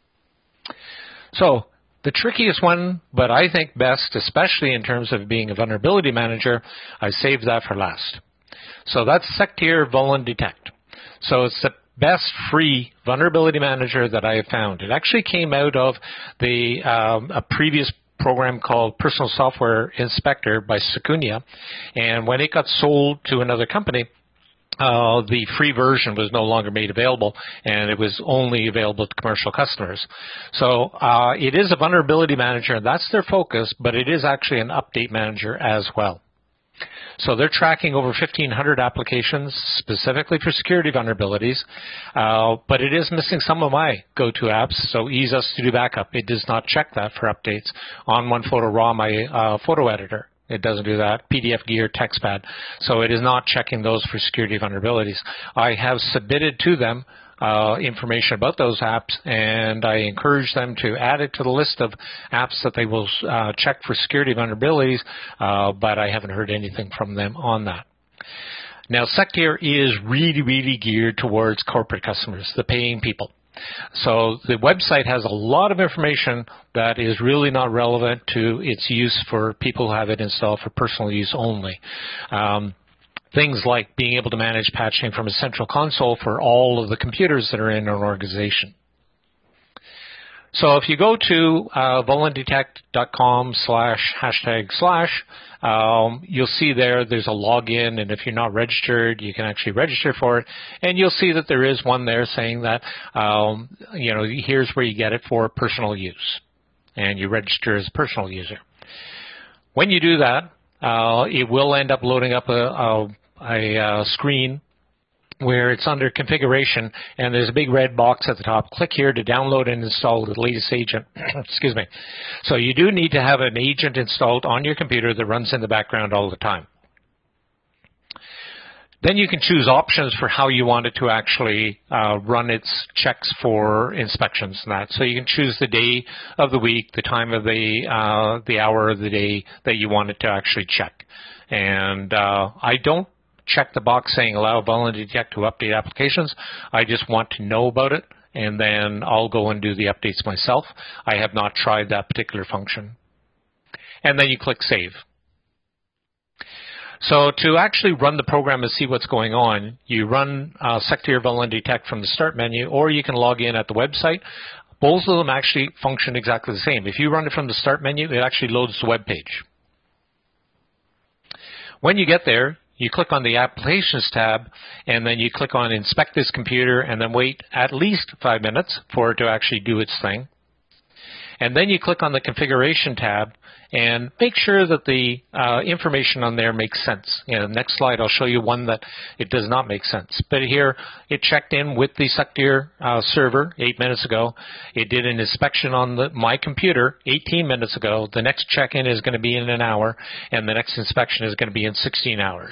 So the trickiest one, but I think best, especially in terms of being a vulnerability manager, I saved that for last. So that's Sectier VulnDetect. So it's the best free vulnerability manager that I have found. It actually came out of a previous program called Personal Software Inspector by Secunia, and when it got sold to another company, the free version was no longer made available, and it was only available to commercial customers. So it is a vulnerability manager, and that's their focus, but it is actually an update manager as well. So they're tracking over 1,500 applications specifically for security vulnerabilities, but it is missing some of my go-to apps, so EaseUS To Do Backup. It does not check that for updates. On OnePhoto Raw, my photo editor, it doesn't do that. PDF Gear, TextPad. So it is not checking those for security vulnerabilities. I have submitted to them information about those apps, and I encourage them to add it to the list of apps that they will check for security vulnerabilities, but I haven't heard anything from them on that. Now, Sectier is really, really geared towards corporate customers, the paying people. So the website has a lot of information that is really not relevant to its use for people who have it installed for personal use only. Things like being able to manage patching from a central console for all of the computers that are in an organization. So if you go to vulndetect.com/#/ you'll see there's a login, and if you're not registered, you can actually register for it. And you'll see that there is one there saying that, here's where you get it for personal use. And you register as a personal user. When you do that, it will end up loading up a screen where it's under configuration, and there's a big red box at the top. Click here to download and install the latest agent. Excuse me. So you do need to have an agent installed on your computer that runs in the background all the time. Then you can choose options for how you want it to actually run its checks for inspections and that. So you can choose the day of the week, the time of the hour of the day that you want it to actually check. And I don't check the box saying allow VolunteerDetect to update applications. I just want to know about it, and then I'll go and do the updates myself. I have not tried that particular function. And then you click Save. So to actually run the program and see what's going on, you run Secretary of VolunteerDetect from the Start menu, or you can log in at the website. Both of them actually function exactly the same. If you run it from the Start menu, it actually loads the web page. When you get there, you click on the Applications tab, and then you click on Inspect this computer, and then wait at least 5 minutes for it to actually do its thing. And then you click on the Configuration tab, and make sure that the information on there makes sense. Next slide, I'll show you one that it does not make sense. But here, it checked in with the Secretary server 8 minutes ago. It did an inspection on my computer 18 minutes ago. The next check-in is going to be in an hour, and the next inspection is going to be in 16 hours.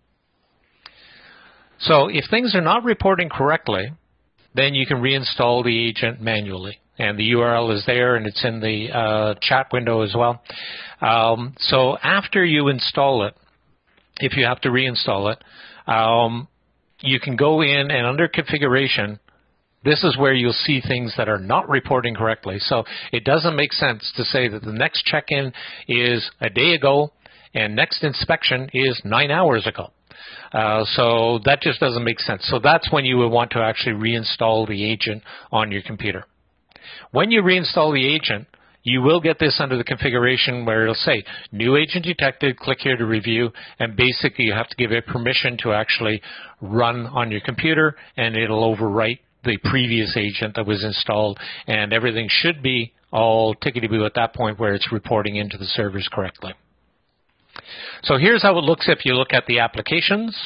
So if things are not reporting correctly, then you can reinstall the agent manually. And the URL is there, and it's in the chat window as well. So after you install it, if you have to reinstall it, you can go in, and under Configuration, this is where you'll see things that are not reporting correctly. So it doesn't make sense to say that the next check-in is a day ago and next inspection is 9 hours ago. So that just doesn't make sense. So that's when you would want to actually reinstall the agent on your computer. When you reinstall the agent, you will get this under the configuration where it'll say, new agent detected, click here to review, and basically you have to give it permission to actually run on your computer, and it'll overwrite the previous agent that was installed, and everything should be all tickety-boo at that point where it's reporting into the servers correctly. So here's how it looks if you look at the applications.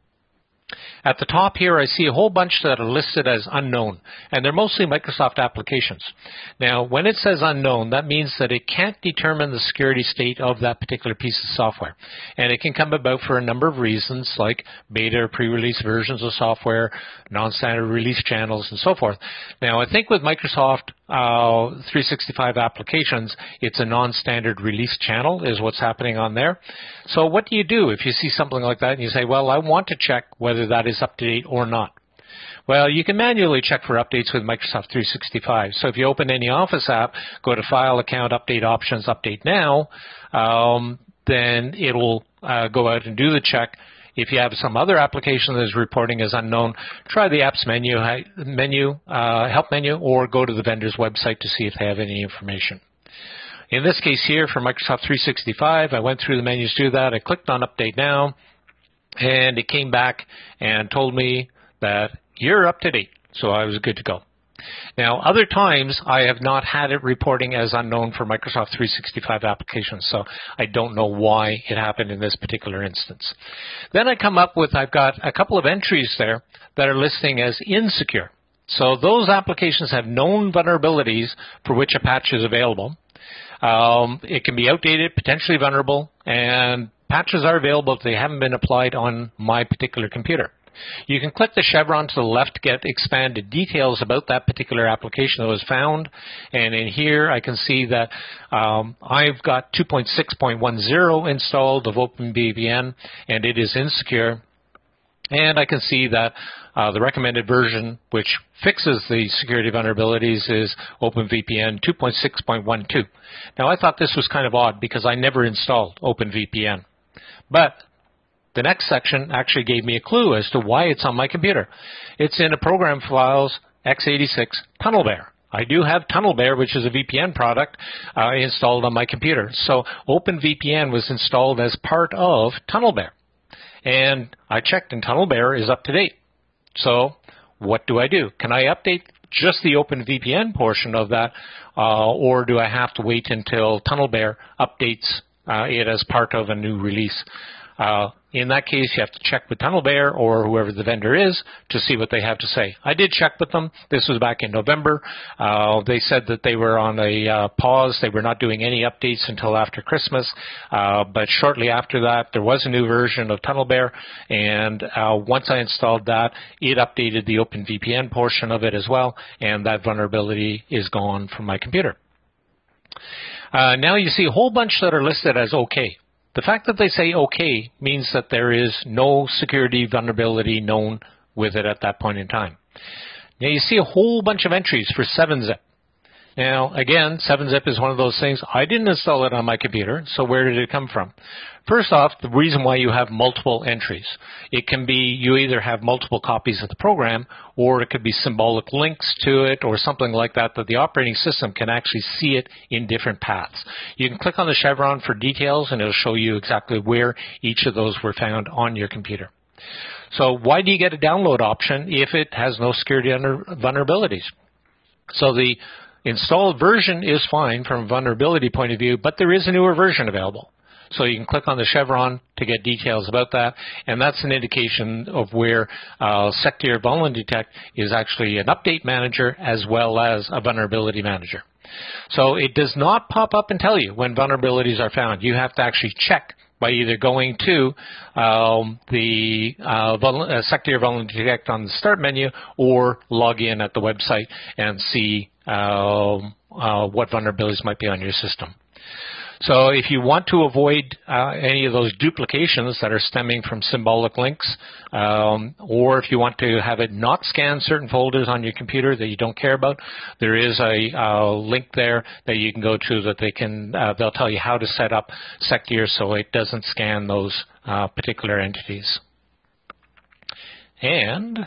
At the top here, I see a whole bunch that are listed as unknown, and they're mostly Microsoft applications. Now, when it says unknown, that means that it can't determine the security state of that particular piece of software. And it can come about for a number of reasons, like beta or pre-release versions of software, non-standard release channels, and so forth. Now, I think with Microsoft 365 applications, it's a non-standard release channel is what's happening on there. So what do you do if you see something like that and you say, well, I want to check whether that is up to date or not? Well, you can manually check for updates with Microsoft 365. So if you open any Office app, go to File, Account, Update Options, Update Now, then it'll go out and do the check. If you have some other application that is reporting as unknown, try the Apps Help menu, or go to the vendor's website to see if they have any information. In this case here, for Microsoft 365, I went through the menus to do that. I clicked on Update Now, and it came back and told me that you're up to date, so I was good to go. Now, other times, I have not had it reporting as unknown for Microsoft 365 applications, so I don't know why it happened in this particular instance. Then I come up with, I've got a couple of entries there that are listing as insecure. So those applications have known vulnerabilities for which a patch is available. It can be outdated, potentially vulnerable, and patches are available if they haven't been applied on my particular computer. You can click the chevron to the left to get expanded details about that particular application that was found. And in here, I can see that I've got 2.6.10 installed of OpenVPN, and it is insecure. And I can see that the recommended version, which fixes the security vulnerabilities, is OpenVPN 2.6.12. Now, I thought this was kind of odd because I never installed OpenVPN. But the next section actually gave me a clue as to why it's on my computer. It's in a program files x86 TunnelBear. I do have TunnelBear, which is a VPN product, installed on my computer. So OpenVPN was installed as part of TunnelBear. And I checked, and TunnelBear is up to date. So what do I do? Can I update just the OpenVPN portion of that, or do I have to wait until TunnelBear updates it as part of a new release? in that case, you have to check with TunnelBear or whoever the vendor is to see what they have to say. I did check with them. This was back in November. They said that they were on a pause. They were not doing any updates until after Christmas. But shortly after that, there was a new version of TunnelBear. And once I installed that, it updated the OpenVPN portion of it as well. And that vulnerability is gone from my computer. Now you see a whole bunch that are listed as OK. The fact that they say OK means that there is no security vulnerability known with it at that point in time. Now you see a whole bunch of entries for 7-Zip. Now, again, 7-Zip is one of those things. I didn't install it on my computer, so where did it come from? First off, the reason why you have multiple entries. It can be you either have multiple copies of the program, or it could be symbolic links to it, or something like that the operating system can actually see it in different paths. You can click on the chevron for details, and it'll show you exactly where each of those were found on your computer. So why do you get a download option if it has no security vulnerabilities? So the installed version is fine from a vulnerability point of view, but there is a newer version available. So you can click on the chevron to get details about that, and that's an indication of where Secdir Vulndetect is actually an update manager as well as a vulnerability manager. So it does not pop up and tell you when vulnerabilities are found. You have to actually check by either going to the Secdir Vulndetect on the start menu or log in at the website and see what vulnerabilities might be on your system. So if you want to avoid any of those duplications that are stemming from symbolic links, or if you want to have it not scan certain folders on your computer that you don't care about, there is a link there that you can go to that they'll tell you how to set up Secdir so it doesn't scan those particular entities. And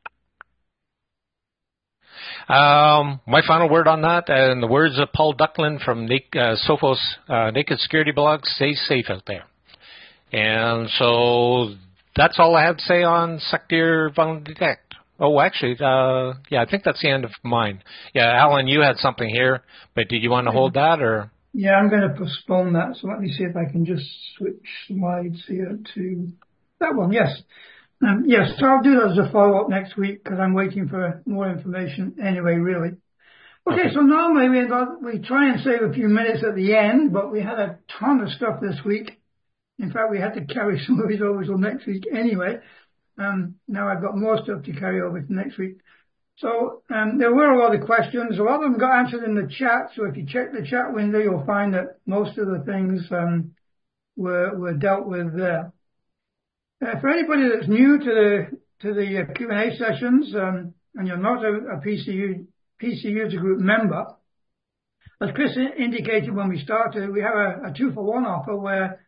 my final word on that, in the words of Paul Ducklin from Sophos Naked Security Blog, stay safe out there. And so that's all I have to say on Secdir Vulndetect. Oh, actually, yeah, I think that's the end of mine. Yeah, Alan, you had something here, but did you want to hold that, or? Yeah, I'm going to postpone that, so let me see if I can just switch slides here to that one. Yes. Yes, so I'll do that as a follow-up next week because I'm waiting for more information anyway, really. Okay, so normally we try and save a few minutes at the end, but we had a ton of stuff this week. In fact, we had to carry some of it over till next week anyway. Now I've got more stuff to carry over to next week. So there were a lot of questions. A lot of them got answered in the chat, so if you check the chat window, you'll find that most of the things were dealt with there. For anybody that's new to the Q&A sessions, and you're not a PC User Group member, as Chris indicated when we started, we have a 2-for-1 offer where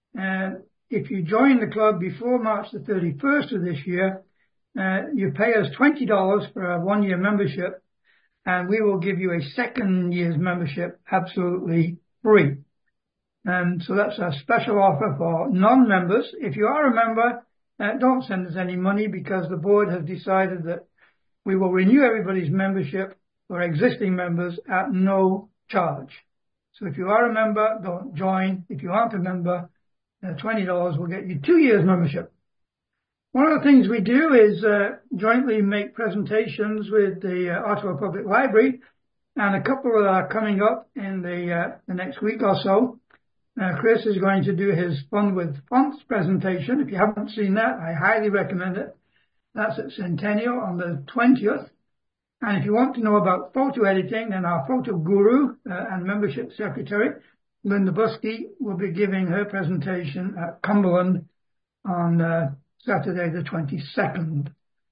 if you join the club before March the 31st of this year, you pay us $20 for a 1-year membership, and we will give you a second year's membership absolutely free. And so that's a special offer for non-members. If you are a member, don't send us any money because the board has decided that we will renew everybody's membership for existing members at no charge. So if you are a member, don't join. If you aren't a member, $20 will get you 2 years membership. One of the things we do is jointly make presentations with the Ottawa Public Library, and a couple are coming up in the next week or so. Chris is going to do his Fun with Fonts presentation. If you haven't seen that, I highly recommend it. That's at Centennial on the 20th. And if you want to know about photo editing, then our photo guru and membership secretary, Linda Buskey, will be giving her presentation at Cumberland on Saturday the 22nd.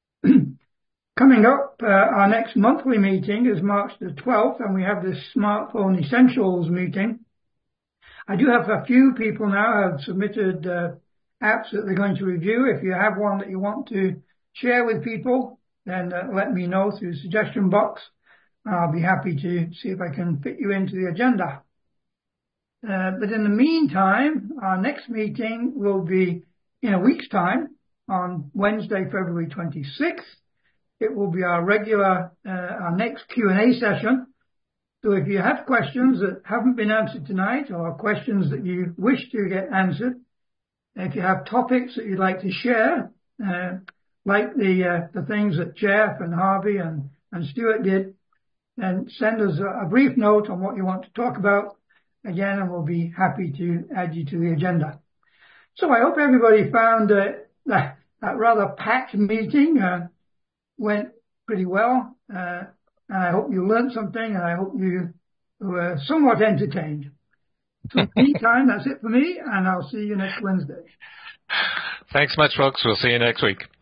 Coming up, our next monthly meeting is March the 12th, and we have this Smartphone Essentials meeting. I do have a few people now have submitted apps that they're going to review. If you have one that you want to share with people, then let me know through the suggestion box. I'll be happy to see if I can fit you into the agenda. But in the meantime, our next meeting will be in a week's time on Wednesday, February 26th. It will be our regular, our next Q&A session. So if you have questions that haven't been answered tonight or questions that you wish to get answered, If you have topics that you'd like to share, like the things that Jeff and Harvey and Stuart did, then send us a brief note on what you want to talk about again, and we'll be happy to add you to the agenda. So I hope everybody found that rather packed meeting went pretty well. And I hope you learned something, and I hope you were somewhat entertained. So in the meantime, that's it for me, and I'll see you next Wednesday. Thanks much, folks. We'll see you next week.